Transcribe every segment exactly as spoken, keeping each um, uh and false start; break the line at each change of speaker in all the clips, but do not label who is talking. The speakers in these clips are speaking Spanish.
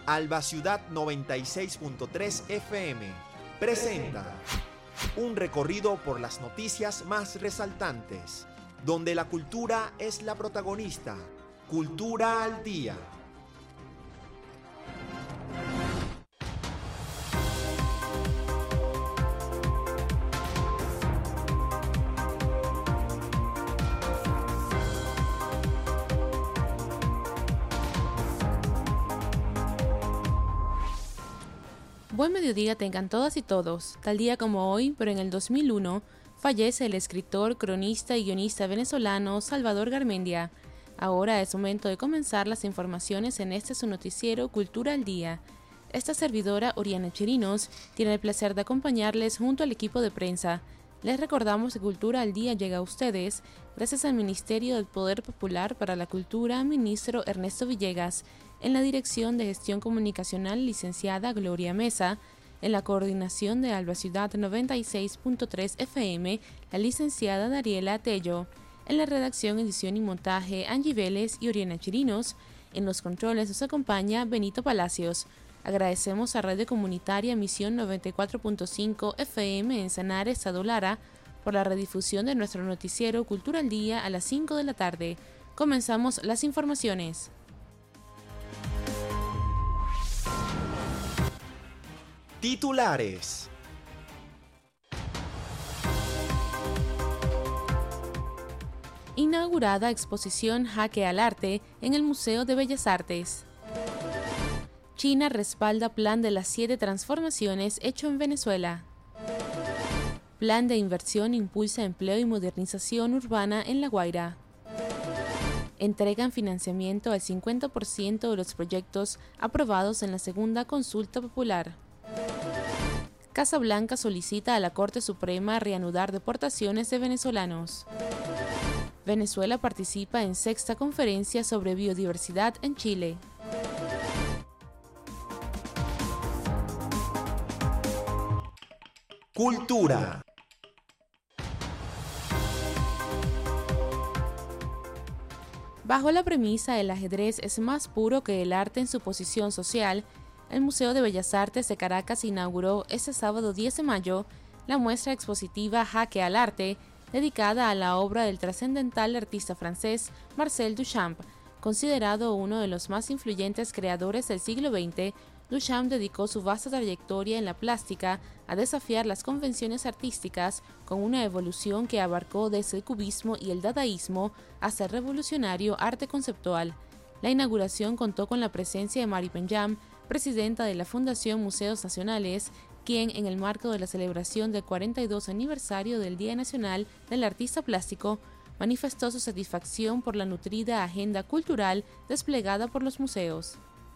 Alba Ciudad noventa y seis punto tres F M presenta un recorrido por las noticias más resaltantes, donde la cultura es la protagonista. Cultura al día.
Buen mediodía tengan todas y todos. Tal día como hoy, pero en el dos mil uno, fallece el escritor, cronista y guionista venezolano Salvador Garmendia. Ahora es momento de comenzar las informaciones en este su noticiero Cultura al Día. Esta servidora, Oriana Chirinos, tiene el placer de acompañarles junto al equipo de prensa. Les recordamos que Cultura al Día llega a ustedes gracias al Ministerio del Poder Popular para la Cultura, ministro Ernesto Villegas, en la Dirección de Gestión Comunicacional, licenciada Gloria Mesa, en la coordinación de Alba Ciudad noventa y seis punto tres F M, la licenciada Dariela Tello, en la redacción, edición y montaje, Angie Vélez y Oriana Chirinos, en los controles nos acompaña Benito Palacios. Agradecemos a Radio Comunitaria Misión noventa y cuatro punto cinco F M en Sanare, Estado Lara, por la redifusión de nuestro noticiero Cultura al Día a las cinco de la tarde. Comenzamos las informaciones.
Titulares.
Inaugurada exposición Jaque al Arte en el Museo de Bellas Artes. China respalda plan de las siete transformaciones hecho en Venezuela. Plan de inversión impulsa empleo y modernización urbana en La Guaira. Entregan financiamiento al cincuenta por ciento de los proyectos aprobados en la segunda consulta popular. Casa Blanca solicita a la Corte Suprema reanudar deportaciones de venezolanos. Venezuela participa en sexta conferencia sobre biodiversidad en Chile.
Cultura.
Bajo la premisa el ajedrez es más puro que el arte en su posición social, el Museo de Bellas Artes de Caracas inauguró este sábado diez de mayo la muestra expositiva Jaque al Arte, dedicada a la obra del trascendental artista francés Marcel Duchamp. Considerado uno de los más influyentes creadores del siglo veinte, Duchamp dedicó su vasta trayectoria en la plástica a desafiar las convenciones artísticas con una evolución que abarcó desde el cubismo y el dadaísmo hasta el revolucionario arte conceptual. La inauguración contó con la presencia de Mari Benjam, presidenta de la Fundación Museos Nacionales, quien, en el marco de la celebración del cuarenta y dos aniversario del Día Nacional del Artista Plástico, manifestó su satisfacción por la nutrida agenda cultural desplegada por los museos.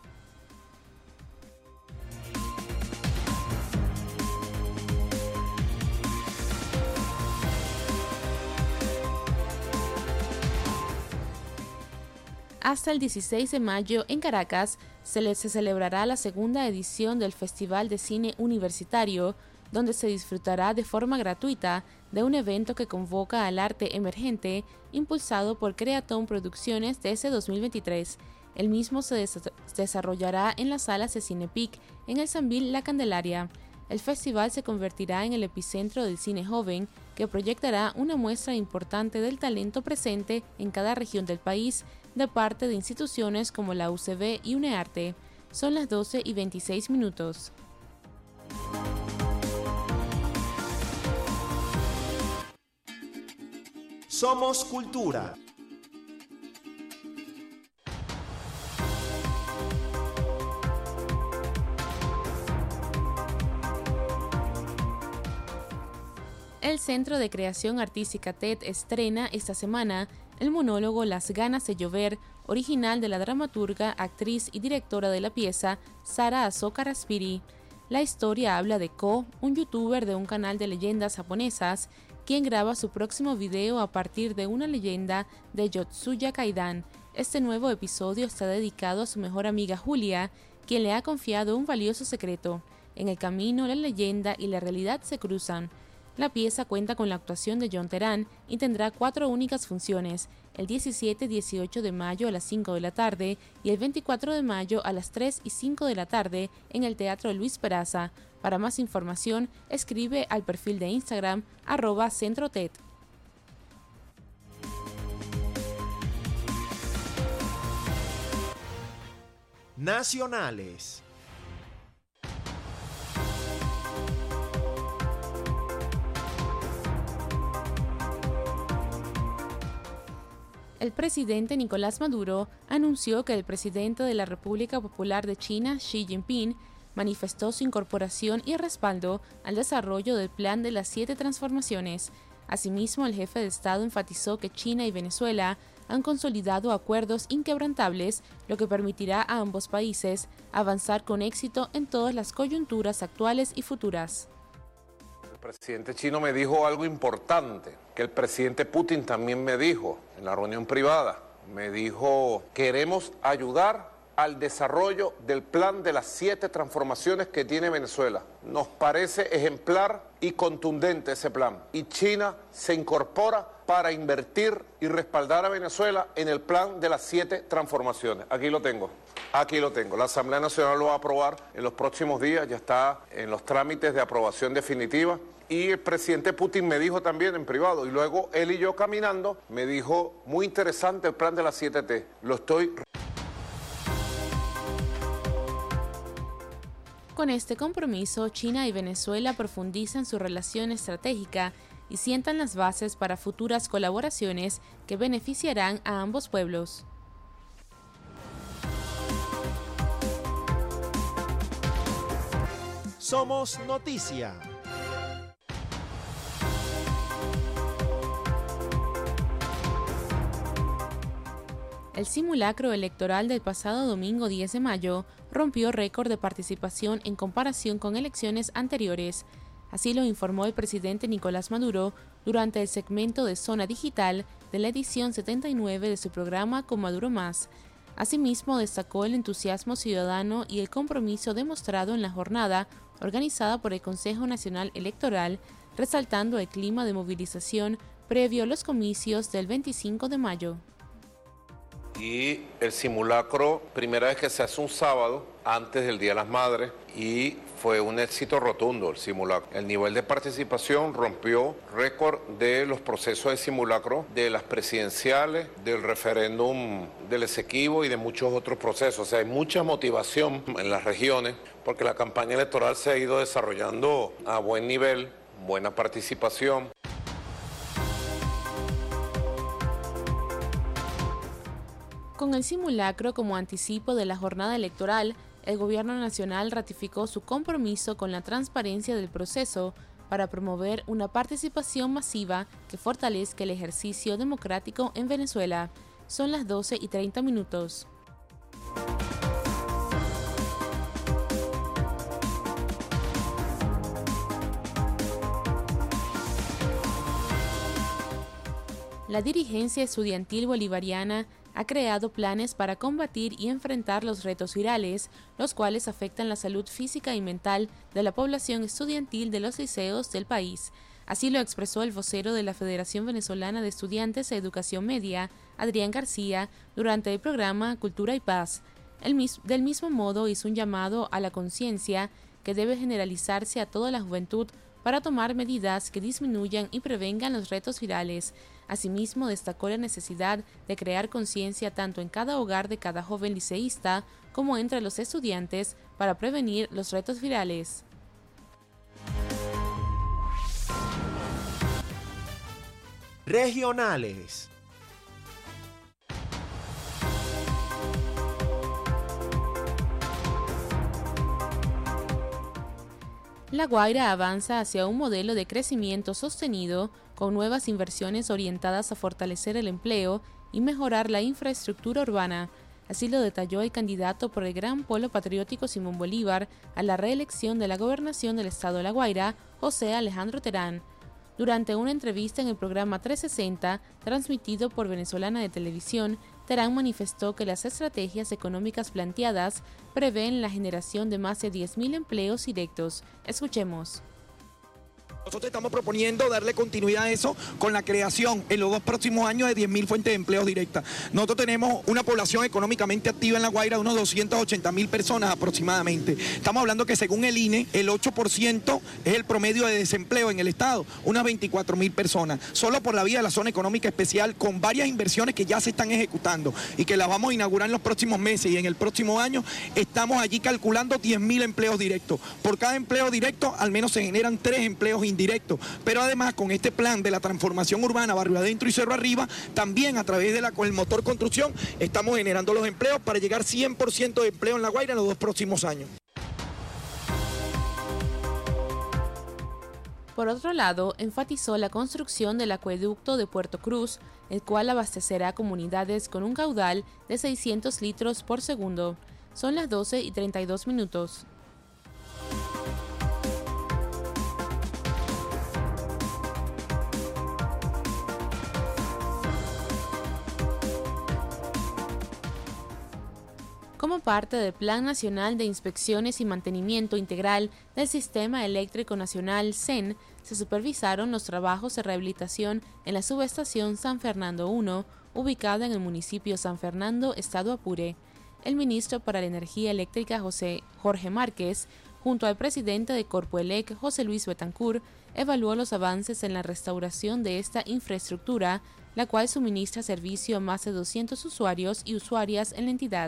Hasta el dieciséis de mayo en Caracas se, le, se celebrará la segunda edición del Festival de Cine Universitario, donde se disfrutará de forma gratuita de un evento que convoca al arte emergente impulsado por Creatón Producciones desde dos mil veintitrés. El mismo se des- desarrollará en las salas de Cinepic en el Sambil La Candelaria. El festival se convertirá en el epicentro del cine joven, que proyectará una muestra importante del talento presente en cada región del país de parte de instituciones como la U C B y UNEARTE. Son las doce y veintiséis minutos.
Somos Cultura.
El Centro de Creación Artística T E D estrena esta semana el monólogo Las ganas de llover, original de la dramaturga, actriz y directora de la pieza, Sara Asoka Raspiri. La historia habla de Ko, un youtuber de un canal de leyendas japonesas, quien graba su próximo video a partir de una leyenda de Yotsuya Kaidan. Este nuevo episodio está dedicado a su mejor amiga Julia, quien le ha confiado un valioso secreto. En el camino, la leyenda y la realidad se cruzan. La pieza cuenta con la actuación de John Terán y tendrá cuatro únicas funciones, el diecisiete y dieciocho de mayo a las cinco de la tarde y el veinticuatro de mayo a las tres y cinco de la tarde en el Teatro Luis Peraza. Para más información, escribe al perfil de Instagram arroba centrotet.
Nacionales.
El presidente Nicolás Maduro anunció que el presidente de la República Popular de China, Xi Jinping, manifestó su incorporación y respaldo al desarrollo del Plan de las Siete Transformaciones. Asimismo, el jefe de Estado enfatizó que China y Venezuela han consolidado acuerdos inquebrantables, lo que permitirá a ambos países avanzar con éxito en todas las coyunturas actuales y futuras.
El presidente chino me dijo algo importante, que el presidente Putin también me dijo en la reunión privada. Me dijo, queremos ayudar al desarrollo del plan de las siete transformaciones que tiene Venezuela. Nos parece ejemplar y contundente ese plan. Y China se incorpora para invertir y respaldar a Venezuela en el plan de las siete transformaciones. Aquí lo tengo. Aquí lo tengo. La Asamblea Nacional lo va a aprobar en los próximos días, ya está en los trámites de aprobación definitiva. Y el presidente Putin me dijo también en privado, y luego él y yo caminando, me dijo, muy interesante el plan de las siete T. Lo estoy...
Con este compromiso, China y Venezuela profundizan su relación estratégica y sientan las bases para futuras colaboraciones que beneficiarán a ambos pueblos.
Somos Noticia.
El simulacro electoral del pasado domingo diez de mayo rompió récord de participación en comparación con elecciones anteriores. Así lo informó el presidente Nicolás Maduro durante el segmento de Zona Digital de la edición setenta y nueve de su programa Con Maduro Más. Asimismo, destacó el entusiasmo ciudadano y el compromiso demostrado en la jornada organizada por el Consejo Nacional Electoral, resaltando el clima de movilización previo a los comicios del veinticinco de mayo.
Y el simulacro, primera vez que se hace un sábado, antes del Día de las Madres, y fue un éxito rotundo el simulacro. El nivel de participación rompió récord de los procesos de simulacro, de las presidenciales, del referéndum del Esequibo y de muchos otros procesos. O sea, hay mucha motivación en las regiones, porque la campaña electoral se ha ido desarrollando a buen nivel, buena participación.
Con el simulacro como anticipo de la jornada electoral, el Gobierno Nacional ratificó su compromiso con la transparencia del proceso para promover una participación masiva que fortalezca el ejercicio democrático en Venezuela. Son las doce y treinta minutos. La dirigencia estudiantil bolivariana ha creado planes para combatir y enfrentar los retos virales, los cuales afectan la salud física y mental de la población estudiantil de los liceos del país. Así lo expresó el vocero de la Federación Venezolana de Estudiantes de Educación Media, Adrián García, durante el programa Cultura y Paz. El mis- del mismo modo hizo un llamado a la conciencia que debe generalizarse a toda la juventud para tomar medidas que disminuyan y prevengan los retos virales. Asimismo, destacó la necesidad de crear conciencia tanto en cada hogar de cada joven liceísta como entre los estudiantes para prevenir los retos virales.
Regionales.
La Guaira avanza hacia un modelo de crecimiento sostenido con nuevas inversiones orientadas a fortalecer el empleo y mejorar la infraestructura urbana. Así lo detalló el candidato por el Gran Polo Patriótico Simón Bolívar a la reelección de la gobernación del estado de La Guaira, José Alejandro Terán. Durante una entrevista en el programa trescientos sesenta, transmitido por Venezolana de Televisión, Terán manifestó que las estrategias económicas planteadas prevén la generación de más de diez mil empleos directos. Escuchemos.
Nosotros estamos proponiendo darle continuidad a eso con la creación en los dos próximos años de diez mil fuentes de empleo directas. Nosotros tenemos una población económicamente activa en La Guaira de unos doscientas ochenta mil personas aproximadamente. Estamos hablando que según el I N E, el ocho por ciento es el promedio de desempleo en el estado, unas veinticuatro mil personas, solo por la vía de la zona económica especial, con varias inversiones que ya se están ejecutando y que las vamos a inaugurar en los próximos meses, y en el próximo año estamos allí calculando diez mil empleos directos. Por cada empleo directo al menos se generan tres empleos indirectos. Indirecto, pero además con este plan de la transformación urbana Barrio Adentro y Cerro Arriba, también a través de la con el motor construcción estamos generando los empleos para llegar cien por ciento de empleo en La Guaira en los dos próximos años.
Por otro lado, enfatizó la construcción del acueducto de Puerto Cruz, el cual abastecerá comunidades con un caudal de seiscientos litros por segundo. Son las doce y treinta y dos minutos. Como parte del Plan Nacional de Inspecciones y Mantenimiento Integral del Sistema Eléctrico Nacional C E N, se supervisaron los trabajos de rehabilitación en la subestación San Fernando uno, ubicada en el municipio San Fernando, estado Apure. El ministro para la Energía Eléctrica José Jorge Márquez, junto al presidente de Corpoelec, José Luis Betancourt, evaluó los avances en la restauración de esta infraestructura, la cual suministra servicio a más de doscientos usuarios y usuarias en la entidad.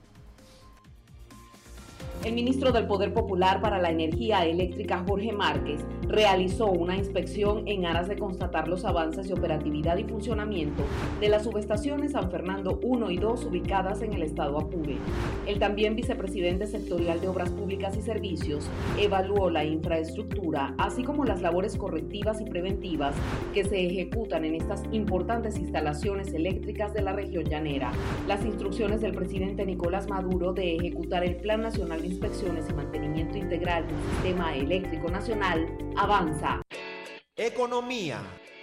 El ministro del Poder Popular para la Energía Eléctrica, Jorge Márquez, realizó una inspección en aras de constatar los avances de operatividad y funcionamiento de las subestaciones San Fernando uno y dos ubicadas en el estado Apure. El también vicepresidente sectorial de Obras Públicas y Servicios evaluó la infraestructura, así como las labores correctivas y preventivas que se ejecutan en estas importantes instalaciones eléctricas de la región llanera. Las instrucciones del presidente Nicolás Maduro de ejecutar el Plan Nacional de Inspecciones y Mantenimiento Integral del Sistema Eléctrico Nacional avanza.
Economía.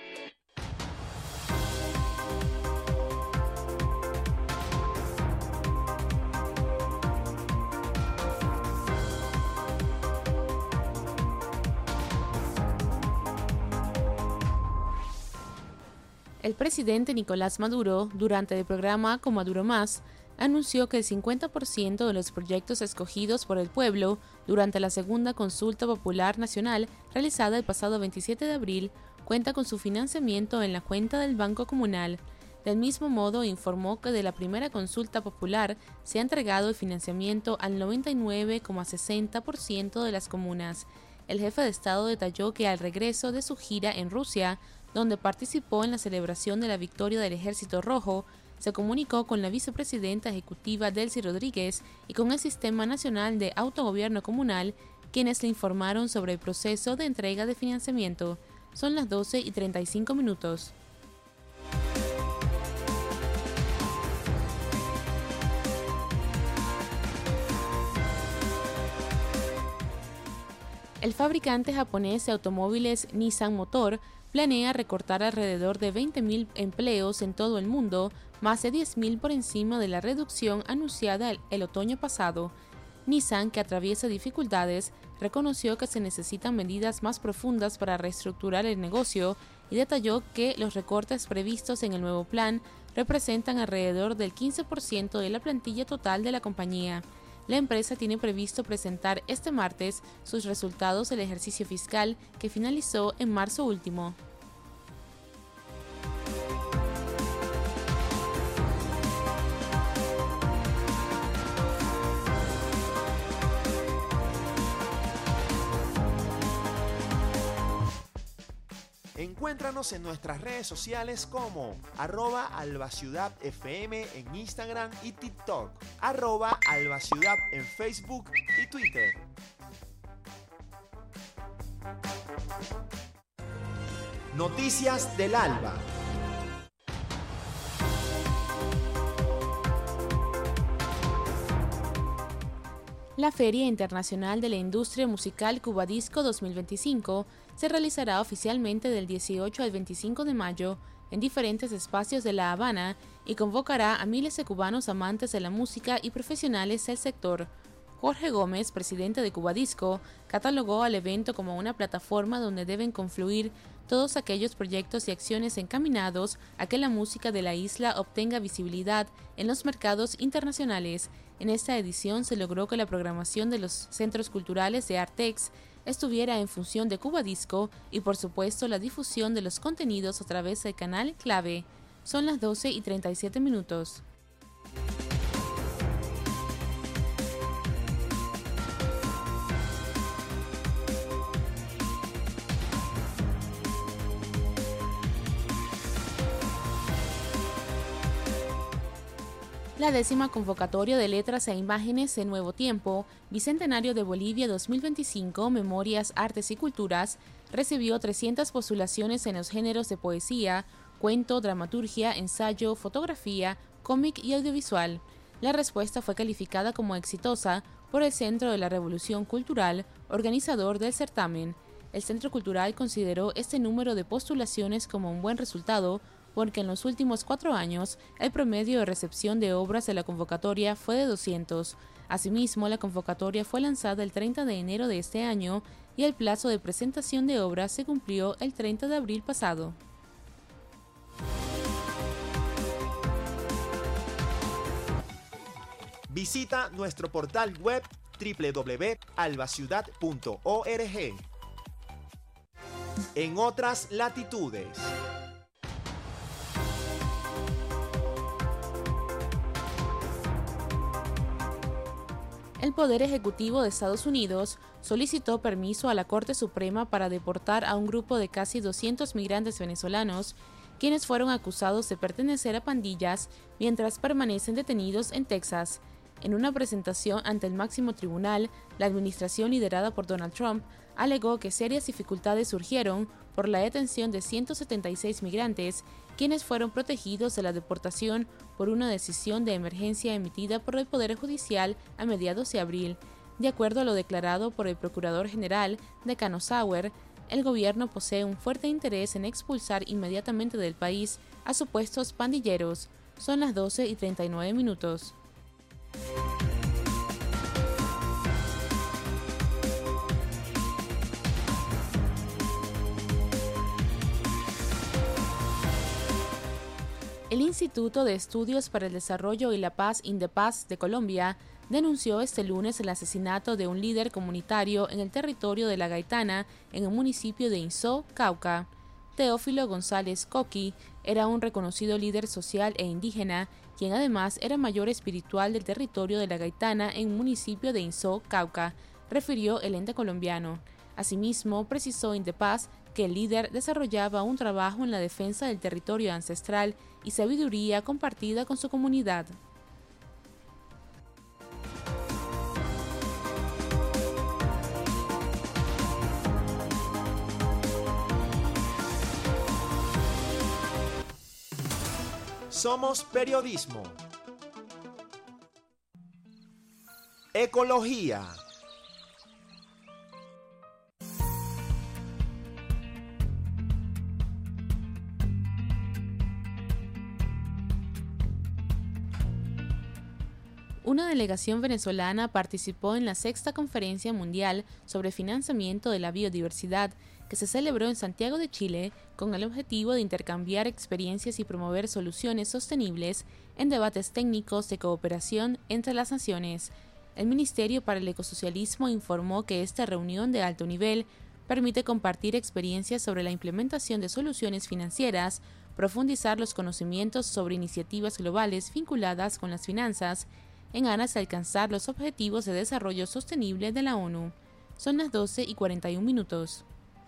El presidente Nicolás Maduro, durante el programa Con Maduro Más, anunció que el cincuenta por ciento de los proyectos escogidos por el pueblo durante la segunda consulta popular nacional realizada el pasado veintisiete de abril cuenta con su financiamiento en la cuenta del Banco Comunal. Del mismo modo, informó que de la primera consulta popular se ha entregado el financiamiento al noventa y nueve coma sesenta por ciento de las comunas. El jefe de Estado detalló que al regreso de su gira en Rusia, donde participó en la celebración de la victoria del Ejército Rojo, se comunicó con la vicepresidenta ejecutiva Delcy Rodríguez y con el Sistema Nacional de Autogobierno Comunal, quienes le informaron sobre el proceso de entrega de financiamiento. Son las doce y treinta y cinco minutos. El fabricante japonés de automóviles Nissan Motor planea recortar alrededor de veinte mil empleos en todo el mundo, más de diez mil por encima de la reducción anunciada el, el otoño pasado. Nissan, que atraviesa dificultades, reconoció que se necesitan medidas más profundas para reestructurar el negocio y detalló que los recortes previstos en el nuevo plan representan alrededor del quince por ciento de la plantilla total de la compañía. La empresa tiene previsto presentar este martes sus resultados del ejercicio fiscal que finalizó en marzo último.
Encuéntranos en nuestras redes sociales como arroba albaciudadfm en Instagram y TikTok, arroba albaciudad en Facebook y Twitter. Noticias del Alba.
La Feria Internacional de la Industria Musical Cubadisco dos mil veinticinco se realizará oficialmente del dieciocho al veinticinco de mayo en diferentes espacios de La Habana y convocará a miles de cubanos amantes de la música y profesionales del sector. Jorge Gómez, presidente de Cubadisco, catalogó al evento como una plataforma donde deben confluir todos aquellos proyectos y acciones encaminados a que la música de la isla obtenga visibilidad en los mercados internacionales. En esta edición se logró que la programación de los centros culturales de Artex estuviera en función de Cubadisco y, por supuesto, la difusión de los contenidos a través del canal Clave. Son las doce y treinta y siete minutos. La décima convocatoria de letras e imágenes en Nuevo Tiempo, Bicentenario de Bolivia dos mil veinticinco, Memorias, Artes y Culturas, recibió trescientas postulaciones en los géneros de poesía, cuento, dramaturgia, ensayo, fotografía, cómic y audiovisual. La respuesta fue calificada como exitosa por el Centro de la Revolución Cultural, organizador del certamen. El Centro Cultural consideró este número de postulaciones como un buen resultado, porque en los últimos cuatro años el promedio de recepción de obras de la convocatoria fue de doscientos. Asimismo, la convocatoria fue lanzada el treinta de enero de este año y el plazo de presentación de obras se cumplió el treinta de abril pasado.
Visita nuestro portal web doble u doble u doble u punto albaciudad punto org. En otras latitudes.
El Poder Ejecutivo de Estados Unidos solicitó permiso a la Corte Suprema para deportar a un grupo de casi doscientos migrantes venezolanos, quienes fueron acusados de pertenecer a pandillas mientras permanecen detenidos en Texas. En una presentación ante el máximo tribunal, la administración liderada por Donald Trump alegó que serias dificultades surgieron por la detención de ciento setenta y seis migrantes, quienes fueron protegidos de la deportación por una decisión de emergencia emitida por el Poder Judicial a mediados de abril. De acuerdo a lo declarado por el Procurador General Decano Sauer, el gobierno posee un fuerte interés en expulsar inmediatamente del país a supuestos pandilleros. Son las doce y treinta y nueve minutos. El Instituto de Estudios para el Desarrollo y la Paz INDEPAZ de Colombia denunció este lunes el asesinato de un líder comunitario en el territorio de La Gaitana, en el municipio de Insó, Cauca. Teófilo González Coqui era un reconocido líder social e indígena, quien además era mayor espiritual del territorio de La Gaitana en el municipio de Insó, Cauca, refirió el ente colombiano. Asimismo, precisó INDEPAZ que el líder desarrollaba un trabajo en la defensa del territorio ancestral y sabiduría compartida con su comunidad.
Somos periodismo. Ecología.
Una delegación venezolana participó en la sexta Conferencia Mundial sobre Financiamiento de la Biodiversidad, que se celebró en Santiago de Chile, con el objetivo de intercambiar experiencias y promover soluciones sostenibles en debates técnicos de cooperación entre las naciones. El Ministerio para el Ecosocialismo informó que esta reunión de alto nivel permite compartir experiencias sobre la implementación de soluciones financieras, profundizar los conocimientos sobre iniciativas globales vinculadas con las finanzas, en aras de alcanzar los objetivos de desarrollo sostenible de la ONU. Son las doce y cuarenta y un minutos.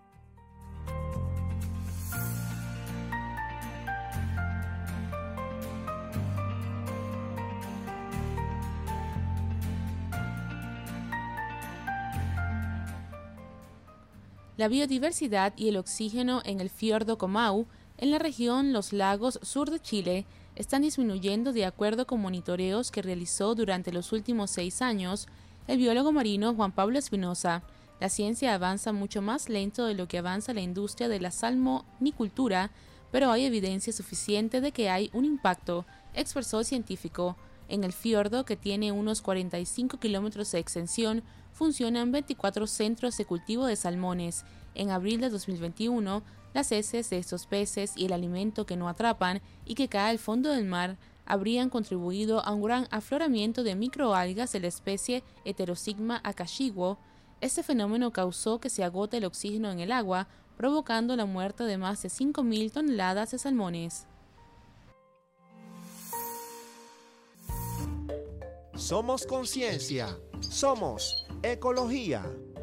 La biodiversidad y el oxígeno en el fiordo Comau, en la región Los Lagos sur de Chile, están disminuyendo de acuerdo con monitoreos que realizó durante los últimos seis años el biólogo marino Juan Pablo Espinosa. La ciencia avanza mucho más lento de lo que avanza la industria de la salmonicultura, pero hay evidencia suficiente de que hay un impacto, expresó el científico. En el fiordo, que tiene unos cuarenta y cinco kilómetros de extensión, funcionan veinticuatro centros de cultivo de salmones. En abril de dos mil veintiuno, las heces de estos peces y el alimento que no atrapan y que cae al fondo del mar habrían contribuido a un gran afloramiento de microalgas de la especie Heterosigma akashiguo. Este fenómeno causó que se agote el oxígeno en el agua, provocando la muerte de más de cinco mil toneladas de salmones.
Somos conciencia, somos ecología.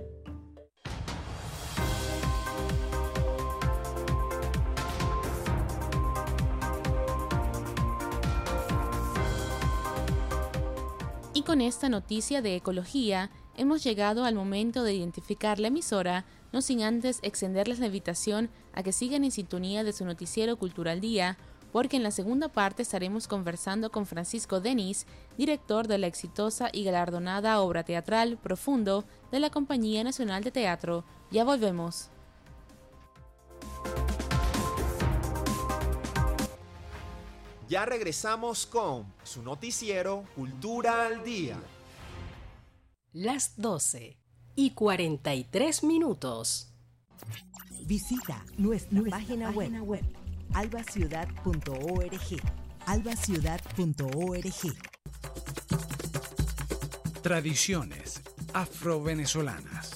Y con esta noticia de ecología, hemos llegado al momento de identificar la emisora, no sin antes extenderles la invitación a que sigan en sintonía de su noticiero Cultura al Día, porque en la segunda parte estaremos conversando con Francisco Denis, director de la exitosa y galardonada obra teatral Profundo de la Compañía Nacional de Teatro. Ya volvemos.
Ya regresamos con su noticiero Cultura al Día.
Las doce y cuarenta y tres minutos.
Visita nuestra, nuestra página, página web, web albaciudad punto org. albaciudad punto org.
Tradiciones afro-venezolanas.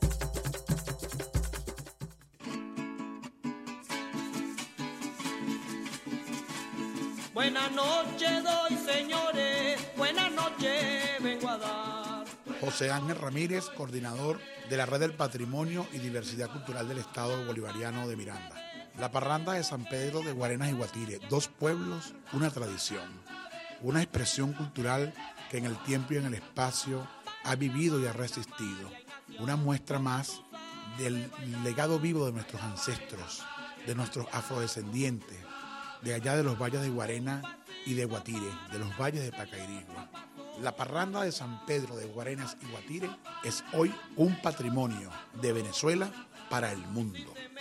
Buenas noches doy, señores, buenas noches vengo a dar.
José Ángel Ramírez, coordinador de la Red del Patrimonio y Diversidad Cultural del Estado Bolivariano de Miranda. La parranda de San Pedro de Guarenas y Guatire, dos pueblos, una tradición, una expresión cultural que en el tiempo y en el espacio ha vivido y ha resistido. Una muestra más del legado vivo de nuestros ancestros, de nuestros afrodescendientes, de allá de los valles de Guarena y de Guatire, de los valles de Pacairigua. La parranda de San Pedro de Guarenas y Guatire es hoy un patrimonio de Venezuela para el mundo.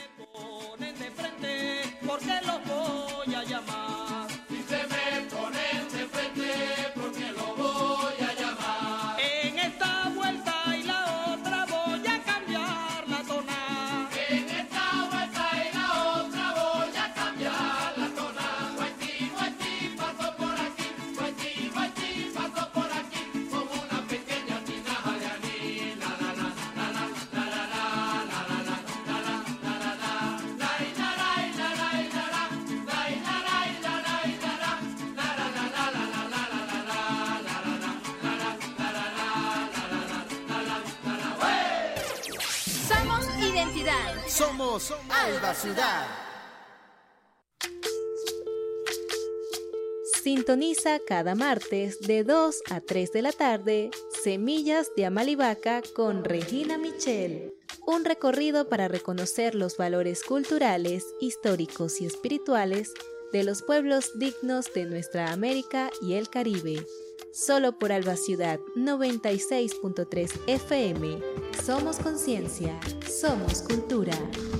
Porque los voy a llamar. Si se me ponen de frente, porque lo voy a llamar. En esta vuelta y la otra voy a cambiar la tona. En esta vuelta y la otra voy a cambiar la tona. Guaití, guaití, paso por aquí. Guaití, guaití, paso por aquí. Como una pequeña tinaja de anís. La la la la la la la la la la la la la la la la.
Somos identidad.
Somos Alba Ciudad.
Sintoniza cada martes de dos a tres de la tarde Semillas de Amalivaca con Regina Michel. Un recorrido para reconocer los valores culturales, históricos y espirituales de los pueblos dignos de nuestra América y el Caribe. Solo por Alba Ciudad noventa y seis punto tres F M. Somos conciencia, somos cultura.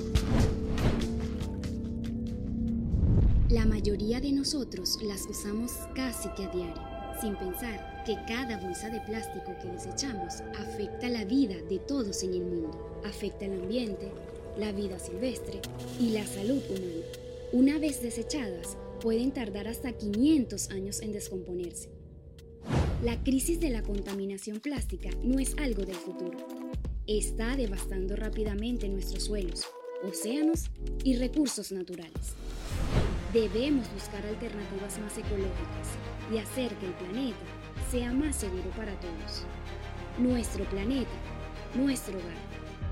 La mayoría de nosotros las usamos casi que a diario, sin pensar que cada bolsa de plástico que desechamos afecta la vida de todos en el mundo, afecta el ambiente, la vida silvestre y la salud humana. Una vez desechadas, pueden tardar hasta quinientos años en descomponerse. La crisis de la contaminación plástica no es algo del futuro. Está devastando rápidamente nuestros suelos, océanos y recursos naturales. Debemos buscar alternativas más ecológicas y hacer que el planeta sea más seguro para todos. Nuestro planeta, nuestro hogar.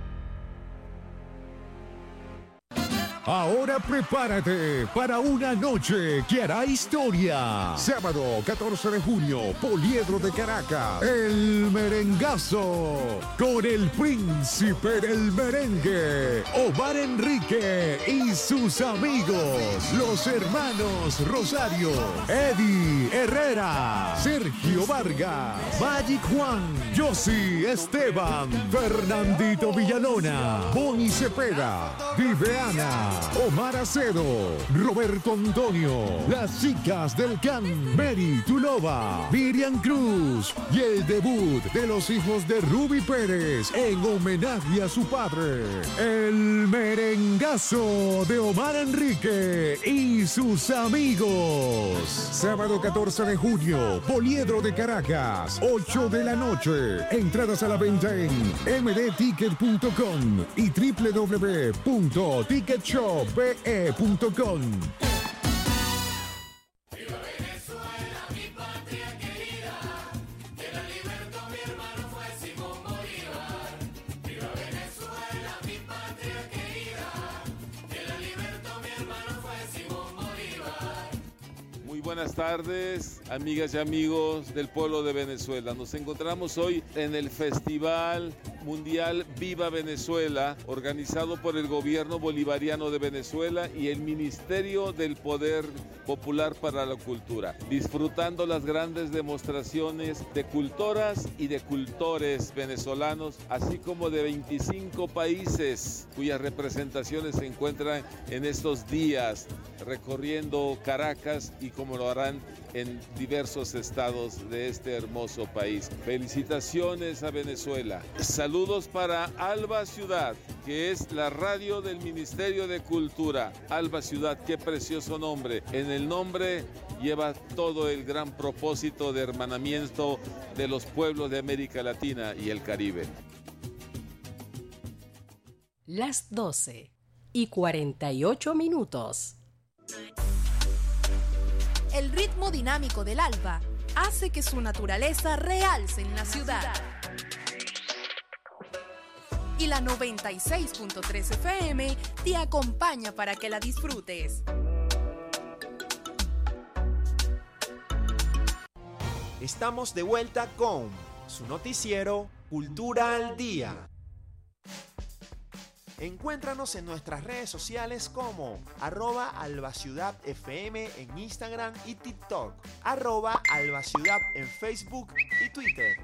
Ahora prepárate para una noche que hará historia. Sábado catorce de junio, Poliedro de Caracas, El Merengazo, con el príncipe del merengue, Omar Enrique y sus amigos, los hermanos Rosario, Eddie Herrera, Sergio Vargas, Magic Juan, Yossi Esteban, Fernandito Villalona, Boni Cepeda, Viveana, Omar Acedo, Roberto Antonio, las chicas del Can, Mary Tulova, Miriam Cruz y el debut de los hijos de Ruby Pérez en homenaje a su padre, el merengazo de Omar Enrique y sus amigos. Sábado catorce de junio, Poliedro de Caracas, ocho de la noche. Entradas a la venta en m d ticket punto com y w w w punto ticket shop be punto com.
Buenas tardes, amigas y amigos del pueblo de Venezuela. Nos encontramos hoy en el Festival Mundial Viva Venezuela, organizado por el Gobierno Bolivariano de Venezuela y el Ministerio del Poder Popular para la Cultura, disfrutando las grandes demostraciones de cultoras y de cultores venezolanos, así como de veinticinco países cuyas representaciones se encuentran en estos días recorriendo Caracas y como lo harán en diversos estados de este hermoso país. Felicitaciones a Venezuela. Saludos para Alba Ciudad, que es la radio del Ministerio de Cultura. Alba Ciudad, qué precioso nombre. En el nombre lleva todo el gran propósito de hermanamiento de los pueblos de América Latina y el Caribe.
Las doce y cuarenta y ocho minutos.
El ritmo dinámico del alba hace que su naturaleza realce en la ciudad. Y la noventa y seis punto tres F M te acompaña para que la disfrutes.
Estamos de vuelta con su noticiero Cultura al Día. Encuéntranos en nuestras redes sociales como arroba albaciudadfm en Instagram y TikTok, arroba albaciudad en Facebook y Twitter.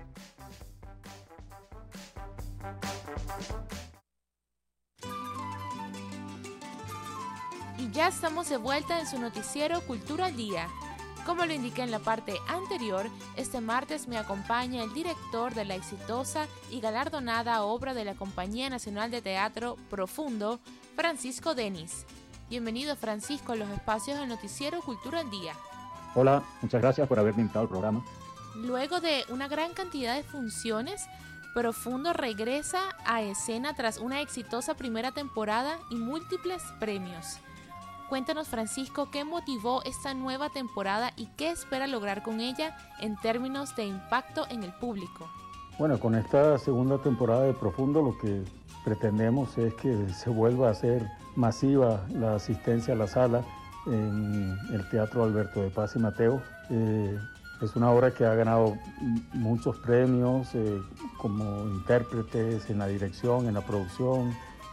Y ya estamos de vuelta en su noticiero Cultura al Día. Como lo indiqué en la parte anterior, este martes me acompaña el director de la exitosa y galardonada obra de la Compañía Nacional de Teatro Profundo, Francisco Denis. Bienvenido, Francisco, a los espacios del noticiero Cultura al Día.
Hola, muchas gracias por haberme invitado al programa.
Luego de una gran cantidad de funciones, Profundo regresa a escena tras una exitosa primera temporada y múltiples premios. Cuéntanos, Francisco, ¿qué motivó esta nueva temporada y qué espera lograr con ella en términos de impacto en el público?
Bueno, con esta segunda temporada de Profundo lo que pretendemos es que se vuelva a ser masiva la asistencia a la sala en el Teatro Alberto de Paz y Mateo. Eh, es una obra que ha ganado muchos premios eh, como intérpretes en la dirección, en la producción,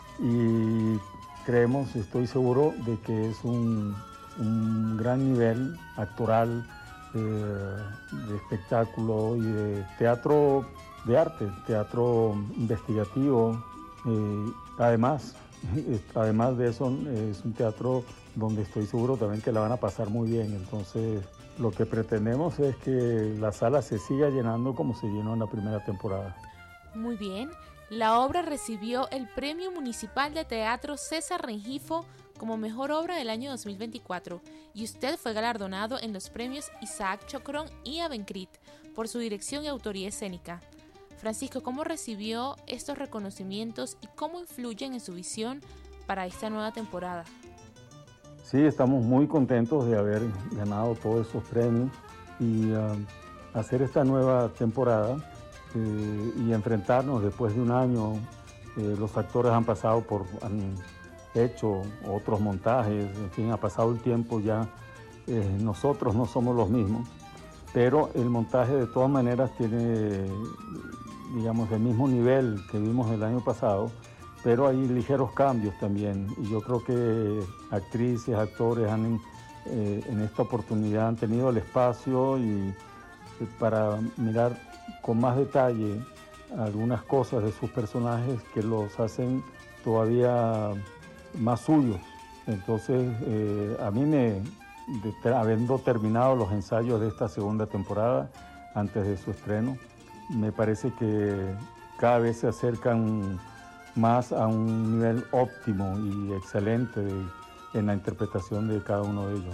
y creemos, estoy seguro, de que es un, un gran nivel actoral, eh, de espectáculo y de teatro de arte, teatro investigativo. Eh, además, además de eso, es un teatro donde estoy seguro también que la van a pasar muy bien. Entonces, lo que pretendemos es que la sala se siga llenando como se llenó en la primera temporada.
Muy bien. La obra recibió el Premio Municipal de Teatro César Rengifo como Mejor Obra del año dos mil veinticuatro y usted fue galardonado en los premios Isaac Chocrón y Abencrit por su dirección y autoría escénica. Francisco, ¿cómo recibió estos reconocimientos y cómo influyen en su visión para esta nueva temporada?
Sí, estamos muy contentos de haber ganado todos esos premios y uh, hacer esta nueva temporada. Eh, y enfrentarnos después de un año. Eh, los actores han pasado por, han hecho otros montajes, en fin, ha pasado el tiempo ya. Eh, nosotros no somos los mismos, pero el montaje de todas maneras tiene, digamos, el mismo nivel que vimos el año pasado, pero hay ligeros cambios también. Y yo creo que actrices, actores han, eh, en esta oportunidad han tenido el espacio y, eh, para mirar con más detalle algunas cosas de sus personajes que los hacen todavía más suyos. Entonces, eh, a mí me, de, habiendo terminado los ensayos de esta segunda temporada, antes de su estreno, me parece que cada vez se acercan más a un nivel óptimo y excelente de, en la interpretación de cada uno de ellos.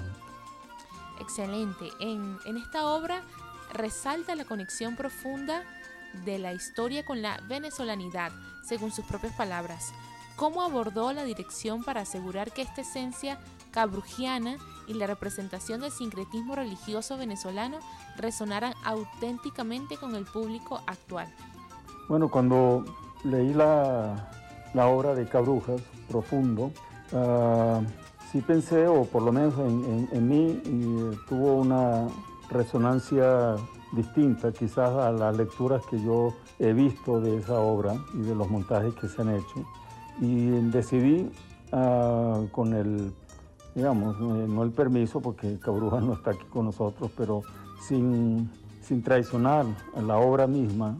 Excelente. En, en esta obra resalta la conexión profunda de la historia con la venezolanidad, según sus propias palabras. ¿Cómo abordó la dirección para asegurar que esta esencia cabrujiana y la representación del sincretismo religioso venezolano resonaran auténticamente con el público actual?
Bueno, cuando leí la, la obra de Cabrujas, Profundo, uh, sí pensé, o por lo menos en, en, en mí, y tuvo una resonancia distinta quizás a las lecturas que yo he visto de esa obra y de los montajes que se han hecho. Y decidí uh, con el, digamos, eh, no el permiso, porque Cabrujas no está aquí con nosotros, pero sin, sin traicionar a la obra misma,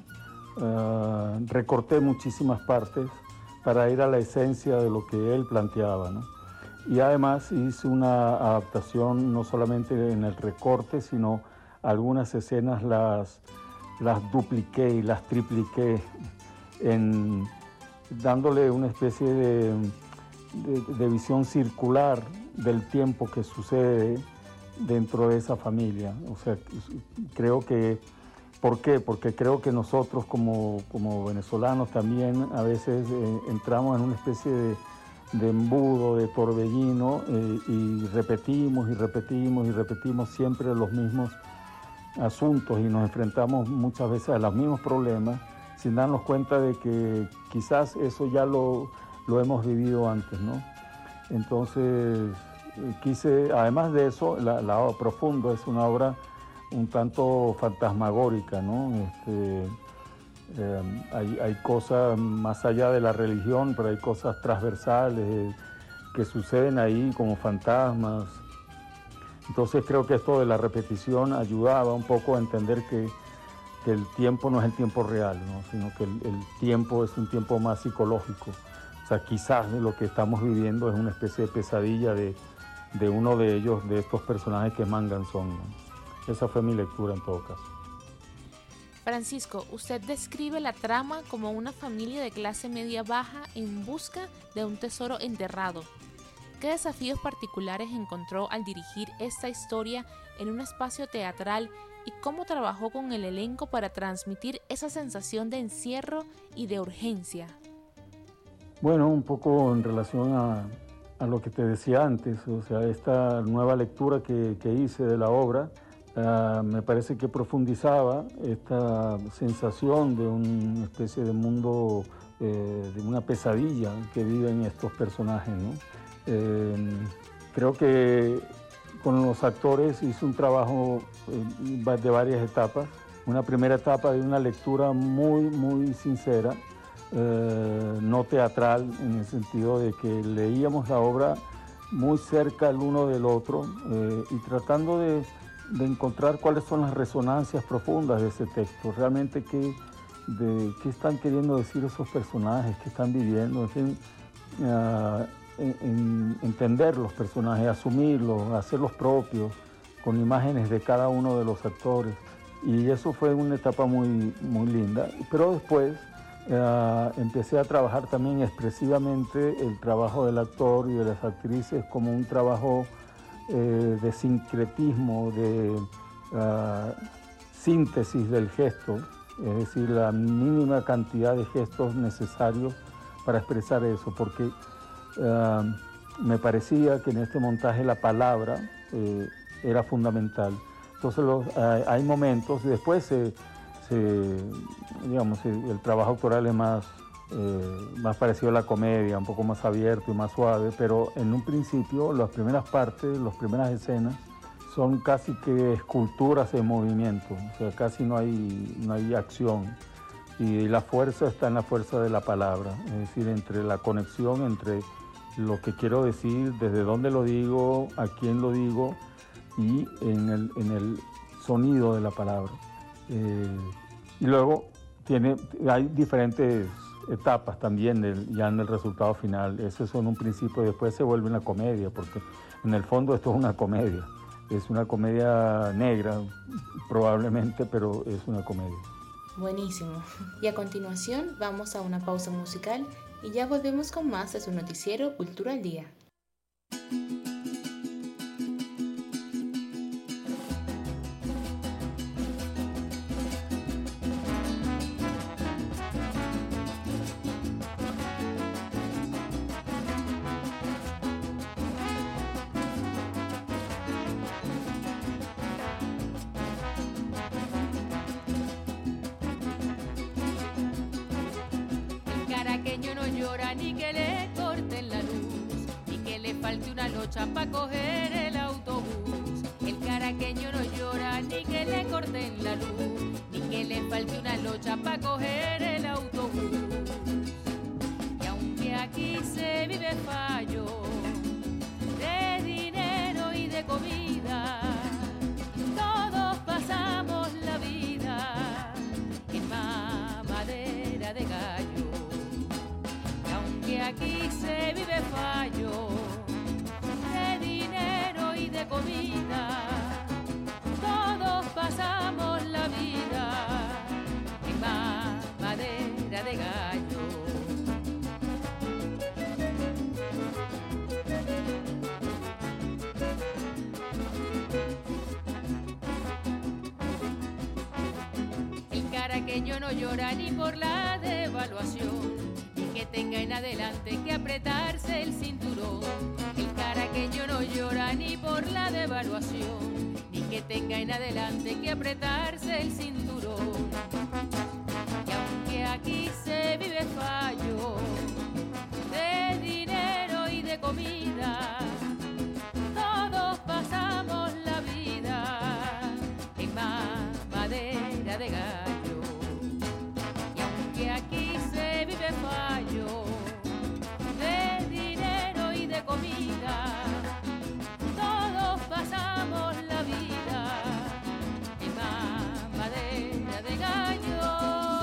uh, recorté muchísimas partes para ir a la esencia de lo que él planteaba, ¿no? Y además hice una adaptación no solamente en el recorte, sino algunas escenas las, las dupliqué y las tripliqué, en, dándole una especie de, de, de visión circular del tiempo que sucede dentro de esa familia. O sea, creo que, ¿por qué? Porque creo que nosotros como, como venezolanos también a veces eh, entramos en una especie de de embudo, de torbellino, eh, y repetimos y repetimos y repetimos siempre los mismos asuntos y nos enfrentamos muchas veces a los mismos problemas sin darnos cuenta de que quizás eso ya lo, lo hemos vivido antes, ¿no? Entonces, eh, quise, además de eso, la, la obra Profundo es una obra un tanto fantasmagórica, ¿no? Este, Eh, hay, hay cosas más allá de la religión, pero hay cosas transversales eh, que suceden ahí como fantasmas. Entonces creo que esto de la repetición ayudaba un poco a entender que, que el tiempo no es el tiempo real, ¿no? Sino que el, el tiempo es un tiempo más psicológico. O sea, quizás lo que estamos viviendo es una especie de pesadilla de, de uno de ellos, de estos personajes que es Manganzón, ¿no? Esa fue mi lectura en todo caso.
Francisco, usted describe la trama como una familia de clase media baja en busca de un tesoro enterrado. ¿Qué desafíos particulares encontró al dirigir esta historia en un espacio teatral y cómo trabajó con el elenco para transmitir esa sensación de encierro y de urgencia?
Bueno, un poco en relación a, a lo que te decía antes, o sea, esta nueva lectura que, que hice de la obra, Uh, me parece que profundizaba esta sensación de una especie de mundo, eh, de una pesadilla que viven estos personajes, ¿no? Eh, creo que con los actores hice un trabajo eh, de varias etapas. Una primera etapa de una lectura muy, muy sincera, eh, no teatral, en el sentido de que leíamos la obra muy cerca el uno del otro eh, y tratando de de encontrar cuáles son las resonancias profundas de ese texto, realmente qué, de, qué están queriendo decir esos personajes, qué están viviendo, en fin, uh, en, en entender los personajes, asumirlos, hacerlos propios, con imágenes de cada uno de los actores. Y eso fue una etapa muy, muy linda. Pero después uh, empecé a trabajar también expresivamente el trabajo del actor y de las actrices como un trabajo Eh, de sincretismo, de uh, síntesis del gesto, es decir, la mínima cantidad de gestos necesarios para expresar eso, porque uh, me parecía que en este montaje la palabra eh, era fundamental. Entonces los, uh, hay momentos, después se, se, digamos, el trabajo actoral es más, Eh, más parecido a la comedia, un poco más abierto y más suave, pero en un principio las primeras partes, las primeras escenas son casi que esculturas en movimiento, o sea, casi no hay, no hay acción y la fuerza está en la fuerza de la palabra, es decir, entre la conexión entre lo que quiero decir, desde dónde lo digo, a quién lo digo y en el, en el sonido de la palabra. Eh, y luego tiene, hay diferentes etapas también del, ya en el resultado final. Eso es en un principio, después se vuelve una comedia, porque en el fondo esto es una comedia. Es una comedia negra, probablemente, pero es una comedia.
Buenísimo. Y a continuación vamos a una pausa musical y ya volvemos con más de su noticiero Cultura al Día.
Caraqueño no llora ni que le corten la luz, ni que le falte una locha pa' coger el autobús. El caraqueño no llora ni que le corten la luz, ni que le falte una locha pa' coger el autobús. Y aunque aquí se vive fallo de dinero y de comida, todos pasamos la vida en mamadera de gallo. Que aquí se vive fallo de dinero y de comida, todos pasamos la vida en mamadera de gallo. El caraqueño no llora ni por la devaluación, que tenga en adelante que apretarse el cinturón. El caraqueño no llora ni por la devaluación, ni que tenga en adelante que apretarse el cinturón. Y aunque aquí se vive fallo de dinero y de comida, todos pasamos la vida en mamadera de gallo. Y aunque aquí se vive fallo de dinero y de comida, todos pasamos la vida en mamadera de gallo.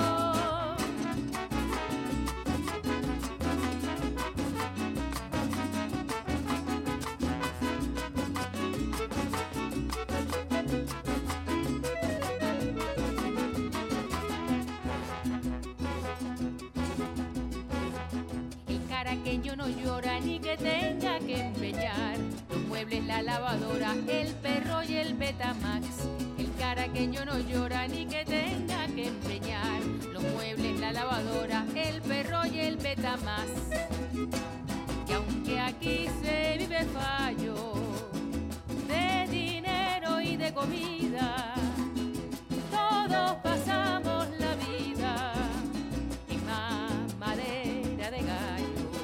Caraqueño no llora ni que tenga que empeñar los muebles, la lavadora, el perro y el Betamax. El caraqueño no llora ni que tenga que empeñar los muebles, la lavadora, el perro y el Betamax. Y aunque aquí se vive fallo de dinero y de comida, todos pasamos la vida en mamadera de gallo.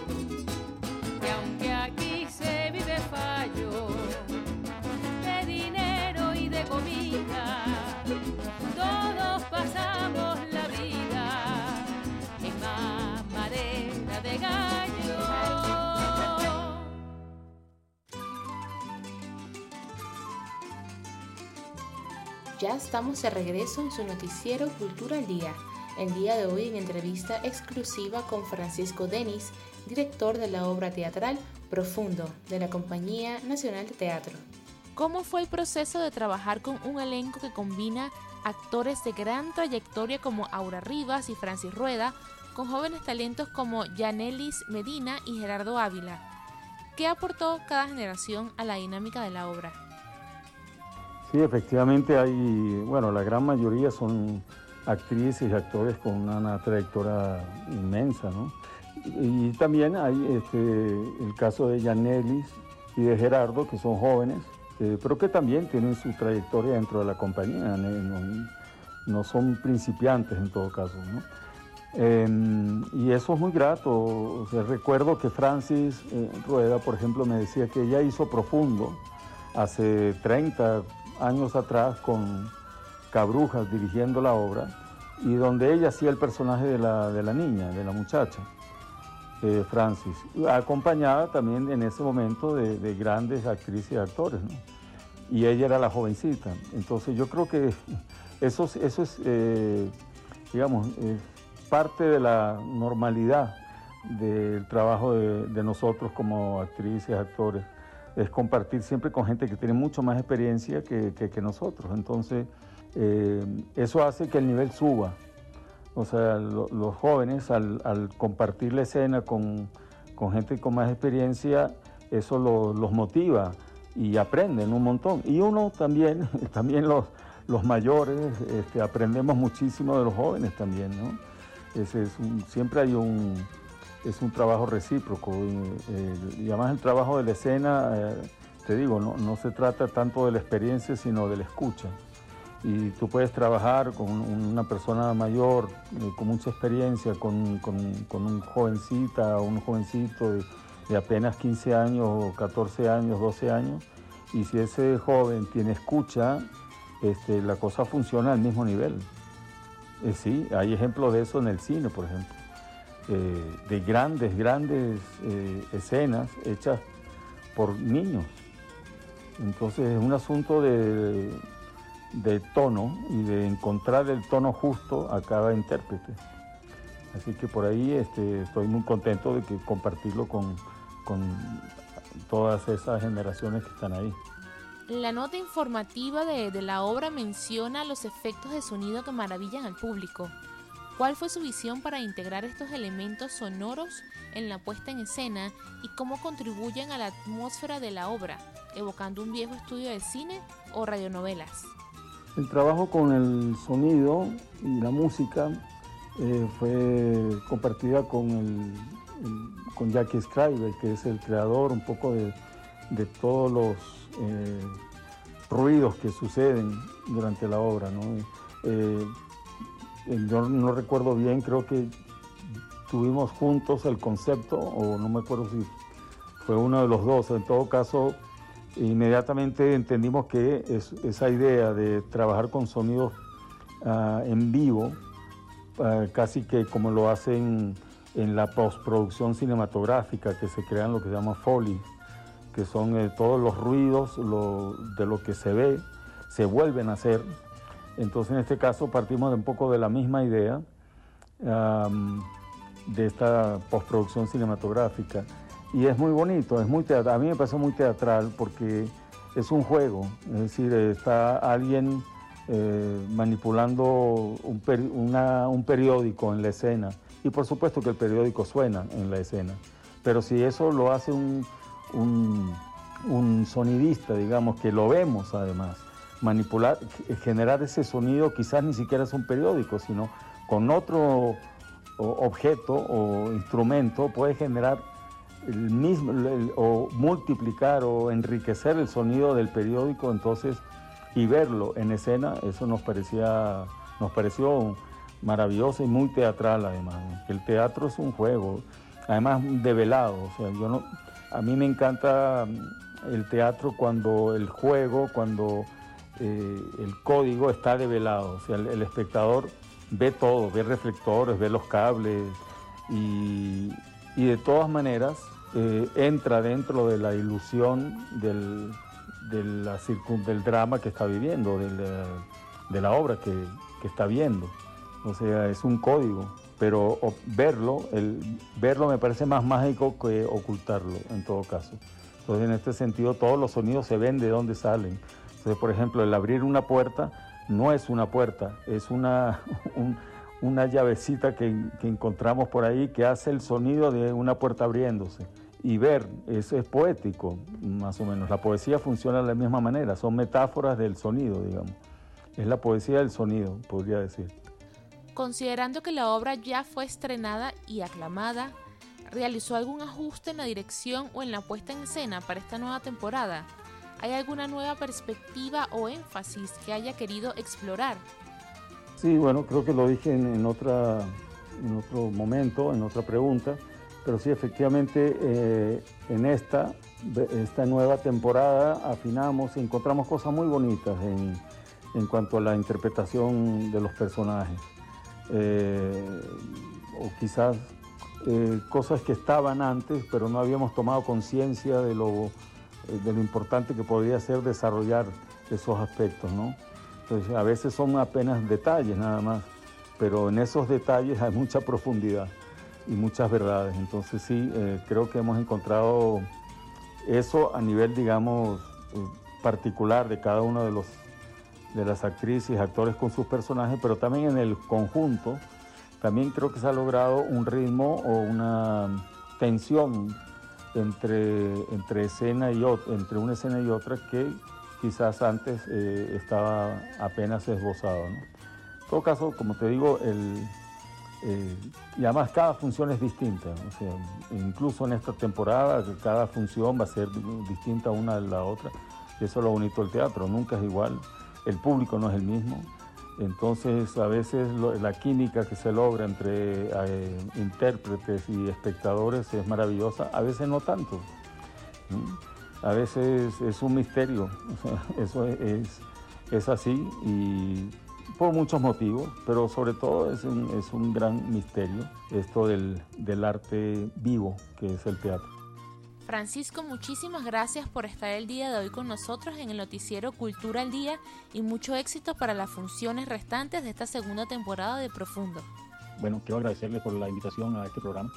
Aquí se vive fallo de dinero y de comida, todos pasamos la vida en mamadera de gallo.
Ya estamos de regreso en su noticiero Cultura al Día. El día de hoy en entrevista exclusiva con Francisco Denis, director de la obra teatral Profundo, de la Compañía Nacional de Teatro. ¿Cómo fue el proceso de trabajar con un elenco que combina actores de gran trayectoria como Aura Rivas y Francis Rueda, con jóvenes talentos como Yanelis Medina y Gerardo Ávila? ¿Qué aportó cada generación a la dinámica de la obra?
Sí, efectivamente hay, bueno, la gran mayoría son actrices y actores con una, una trayectoria inmensa, ¿no? Y también hay este, el caso de Yanelis y de Gerardo, que son jóvenes, eh, pero que también tienen su trayectoria dentro de la compañía, no, no son principiantes en todo caso, ¿no? Eh, y eso es muy grato. O sea, recuerdo que Francis eh, Rueda, por ejemplo, me decía que ella hizo Profundo hace treinta años atrás con Cabrujas dirigiendo la obra, y donde ella hacía el personaje de la, de la niña, de la muchacha. Eh, Francis, acompañada también en ese momento de, de grandes actrices y actores, ¿no? Y ella era la jovencita. Entonces yo creo que eso, eso es, eh, digamos, eh, parte de la normalidad del trabajo de, de nosotros como actrices, actores, es compartir siempre con gente que tiene mucho más experiencia que, que, que nosotros. Entonces, eh, eso hace que el nivel suba. O sea, lo, los jóvenes al, al compartir la escena con, con gente con más experiencia, eso lo, los motiva y aprenden un montón. Y uno también, también los, los mayores, este, aprendemos muchísimo de los jóvenes también, ¿no? Ese es un, siempre hay un, es un trabajo recíproco. Y, eh, y además el trabajo de la escena, eh, te digo, no, no se trata tanto de la experiencia, sino de la escucha. Y tú puedes trabajar con una persona mayor, eh, con mucha experiencia, con, con, con un jovencita o un jovencito de, de apenas quince años o catorce años, doce años, y si ese joven tiene escucha, este, la cosa funciona al mismo nivel. Eh, sí, hay ejemplos de eso en el cine, por ejemplo, eh, de grandes, grandes eh, escenas hechas por niños. Entonces es un asunto de... de tono y de encontrar el tono justo a cada intérprete. Así que por ahí este, estoy muy contento de que compartirlo con, con todas esas generaciones que están ahí.
La nota informativa de, de la obra menciona los efectos de sonido que maravillan al público. ¿Cuál fue su visión para integrar estos elementos sonoros en la puesta en escena y cómo contribuyen a la atmósfera de la obra, evocando un viejo estudio de cine o radionovelas?
El trabajo con el sonido y la música eh, fue compartida con, el, el, con Jackie Schreiber, que es el creador un poco de, de todos los eh, ruidos que suceden durante la obra, ¿no? Eh, yo no recuerdo bien, creo que tuvimos juntos el concepto, o no me acuerdo si fue uno de los dos. En todo caso, inmediatamente entendimos que es, esa idea de trabajar con sonidos uh, en vivo, uh, casi que como lo hacen en la postproducción cinematográfica, que se crean lo que se llama Foley, que son eh, todos los ruidos lo, de lo que se ve, se vuelven a hacer. Entonces en este caso partimos de un poco de la misma idea um, de esta postproducción cinematográfica. Y es muy bonito, es muy teatral. A mí me parece muy teatral porque es un juego, es decir, está alguien eh, manipulando un, per, una, un periódico en la escena, y por supuesto que el periódico suena en la escena, pero si eso lo hace un, un, un sonidista, digamos, que lo vemos además, manipular, generar ese sonido, quizás ni siquiera es un periódico, sino con otro objeto o instrumento puede generar el mismo, el, o multiplicar o enriquecer el sonido del periódico, entonces, y verlo en escena, eso nos parecía, nos pareció maravilloso y muy teatral además, ¿no? El teatro es un juego, además develado, o sea, yo no, a mí me encanta el teatro cuando el juego, cuando eh, el código está develado, o sea, el, el espectador ve todo, ve reflectores, ve los cables y, y de todas maneras eh, entra dentro de la ilusión del, de la circun, del drama que está viviendo, de la, de la obra que, que está viendo. O sea, es un código, pero verlo, el, verlo me parece más mágico que ocultarlo en todo caso. Entonces en este sentido todos los sonidos se ven de dónde salen. Entonces, por ejemplo, el abrir una puerta no es una puerta, es una, un, una llavecita que, que encontramos por ahí que hace el sonido de una puerta abriéndose. Y ver, eso es poético, más o menos. La poesía funciona de la misma manera, son metáforas del sonido, digamos. Es la poesía del sonido, podría decir.
Considerando que la obra ya fue estrenada y aclamada, ¿realizó algún ajuste en la dirección o en la puesta en escena para esta nueva temporada? ¿Hay alguna nueva perspectiva o énfasis que haya querido explorar?
Sí, bueno, creo que lo dije en, en, otra, en otro momento, en otra pregunta, pero sí, efectivamente, eh, en esta, esta nueva temporada afinamos y encontramos cosas muy bonitas en, en cuanto a la interpretación de los personajes. Eh, o quizás eh, cosas que estaban antes, pero no habíamos tomado conciencia de lo... de lo importante que podría ser desarrollar esos aspectos, ¿no? Entonces, a veces son apenas detalles nada más, pero en esos detalles hay mucha profundidad y muchas verdades. Entonces sí, eh, creo que hemos encontrado eso a nivel, digamos, eh, particular de cada uno de los de las actrices y actores con sus personajes, pero también en el conjunto, también creo que se ha logrado un ritmo o una tensión entre, entre, escena y ot- entre una escena y otra que quizás antes eh, estaba apenas esbozado, ¿no? En todo caso, como te digo, el, eh, y además cada función es distinta, o sea, incluso en esta temporada cada función va a ser distinta una de la otra, y eso es lo bonito del teatro, nunca es igual. El público no es el mismo, entonces a veces lo, la química que se logra entre eh, intérpretes y espectadores es maravillosa, a veces no tanto, ¿sí? A veces es un misterio, o sea, eso es, es, es así y por muchos motivos, pero sobre todo es un, es un gran misterio esto del, del arte vivo que es el teatro.
Francisco, muchísimas gracias por estar el día de hoy con nosotros en el noticiero Cultura al Día y mucho éxito para las funciones restantes de esta segunda temporada de Profundo.
Bueno, quiero agradecerle por la invitación a este programa.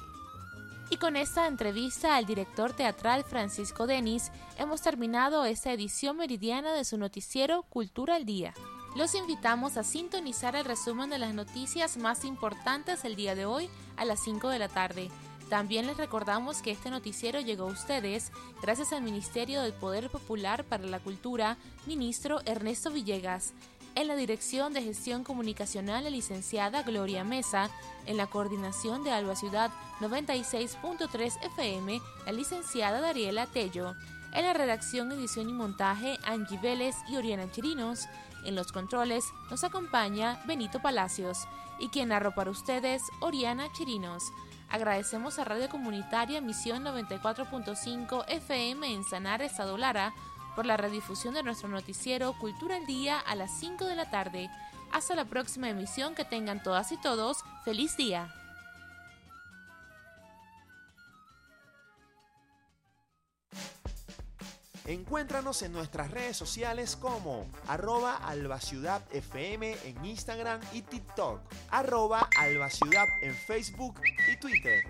Y con esta entrevista al director teatral Francisco Denis, hemos terminado esta edición meridiana de su noticiero Cultura al Día. Los invitamos a sintonizar el resumen de las noticias más importantes el día de hoy a las cinco de la tarde. También les recordamos que este noticiero llegó a ustedes gracias al Ministerio del Poder Popular para la Cultura, ministro Ernesto Villegas. En la Dirección de Gestión Comunicacional, la licenciada Gloria Mesa. En la coordinación de Alba Ciudad noventa y seis punto tres F M, la licenciada Dariela Tello. En la redacción, edición y montaje, Angie Vélez y Oriana Chirinos. En los controles nos acompaña Benito Palacios. Y quien narró para ustedes, Oriana Chirinos. Agradecemos a Radio Comunitaria Misión noventa y cuatro punto cinco F M en Sanar, Estado Lara, por la redifusión de nuestro noticiero Cultura al Día a las cinco de la tarde. Hasta la próxima emisión, que tengan todas y todos feliz día.
Encuéntranos en nuestras redes sociales como arroba albaciudad fm en Instagram y TikTok, arroba albaciudad en Facebook y Twitter.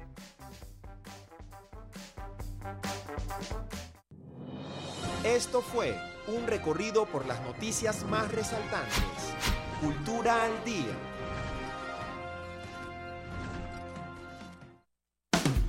Esto fue un recorrido por las noticias más resaltantes. Cultura al Día.